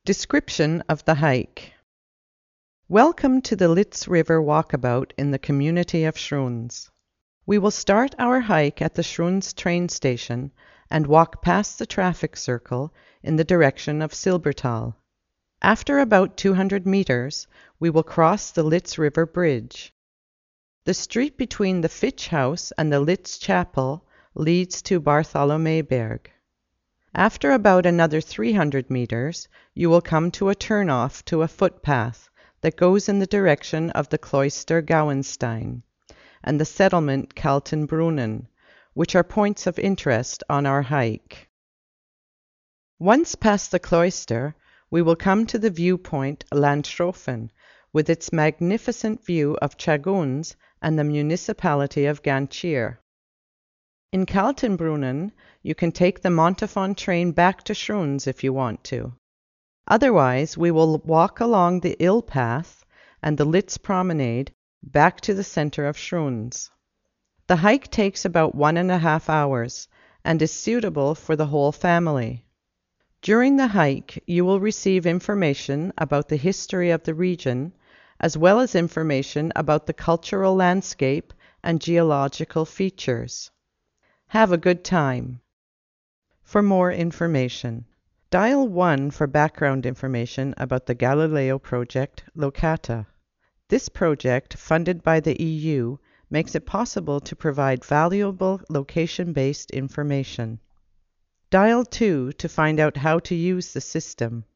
Description of the hike. Welcome to the Litz River Walkabout in the community of Schroons. We will start our hike at the Schroons train station and walk past the traffic circle in the direction of Silbertal. After about 200 meters, we will cross the Litz River Bridge. The street between the Fitch House and the Litz Chapel leads to Bartholomäberg. After about another 300 meters, you will come to a turnoff to a footpath that goes in the direction of the Cloister Gauenstein and the settlement Kaltenbrunnen, which are points of interest on our hike. Once past the cloister, we will come to the viewpoint Landshofen, with its magnificent view of Chaguns and the municipality of Gantier. In Kaltenbrunnen, you can take the Montafon train back to Schroons if you want to. Otherwise, we will walk along the Ill Path and the Litz Promenade back to the center of Schroons. The hike takes about 1.5 hours and is suitable for the whole family. During the hike, you will receive information about the history of the region, as well as information about the cultural landscape and geological features. Have a good time. For more information, dial 1 for background information about the Galileo project Locata. This project, funded by the EU, makes it possible to provide valuable location-based information. Dial 2 to find out how to use the system.